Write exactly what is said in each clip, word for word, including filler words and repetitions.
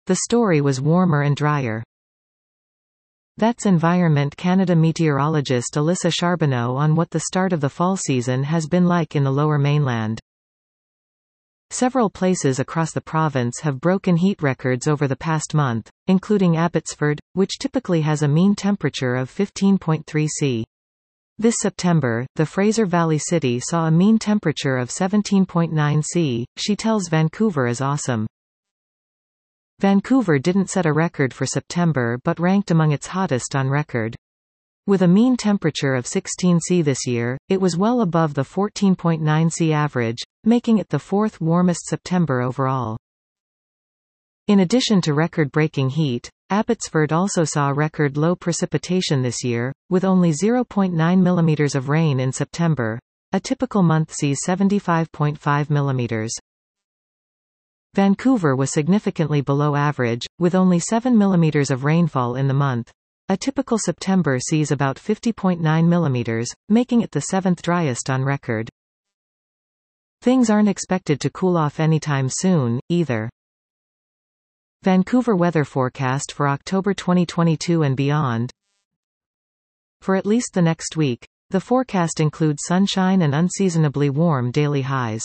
The story was warmer and drier. That's Environment Canada meteorologist Alyssa Charbonneau on what the start of the fall season has been like in the Lower Mainland. Several places across the province have broken heat records over the past month, including Abbotsford, which typically has a mean temperature of fifteen point three Celsius. This September, the Fraser Valley City saw a mean temperature of seventeen point nine Celsius. She tells Vancouver is awesome. Vancouver didn't set a record for September but ranked among its hottest on record. With a mean temperature of sixteen Celsius this year, it was well above the fourteen point nine Celsius average, making it the fourth warmest September overall. In addition to record-breaking heat, Abbotsford also saw record low precipitation this year, with only zero point nine millimeters of rain in September. A typical month sees seventy-five point five millimeters. Vancouver was significantly below average, with only seven millimeters of rainfall in the month. A typical September sees about fifty point nine millimeters, making it the seventh driest on record. Things aren't expected to cool off anytime soon, either. Vancouver weather forecast for October twenty twenty-two and beyond. For at least the next week, the forecast includes sunshine and unseasonably warm daily highs.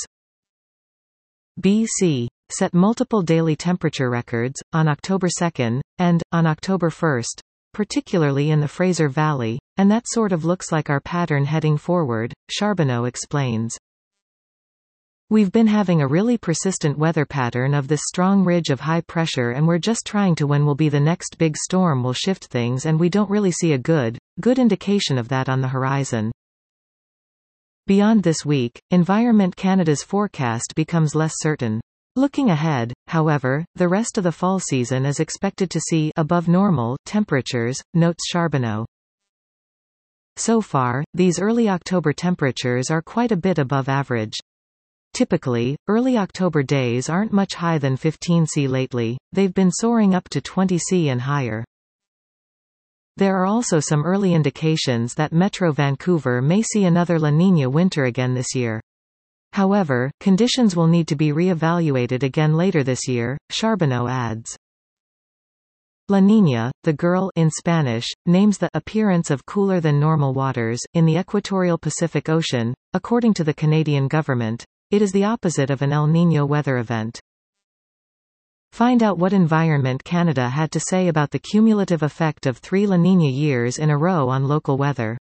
B C set multiple daily temperature records, on October second, and, on October first, particularly in the Fraser Valley, and that sort of looks like our pattern heading forward, Charbonneau explains. We've been having a really persistent weather pattern of this strong ridge of high pressure and we're just trying to when will be the next big storm will shift things and we don't really see a good, good indication of that on the horizon. Beyond this week, Environment Canada's forecast becomes less certain. Looking ahead, however, the rest of the fall season is expected to see above normal temperatures, notes Charbonneau. So far, these early October temperatures are quite a bit above average. Typically, early October days aren't much higher than fifteen Celsius lately, they've been soaring up to twenty Celsius and higher. There are also some early indications that Metro Vancouver may see another La Niña winter again this year. However, conditions will need to be re-evaluated again later this year, Charbonneau adds. La Niña, the girl in Spanish, names the appearance of cooler than normal waters in the equatorial Pacific Ocean. According to the Canadian government, it is the opposite of an El Niño weather event. Find out what Environment Canada had to say about the cumulative effect of three La Niña years in a row on local weather.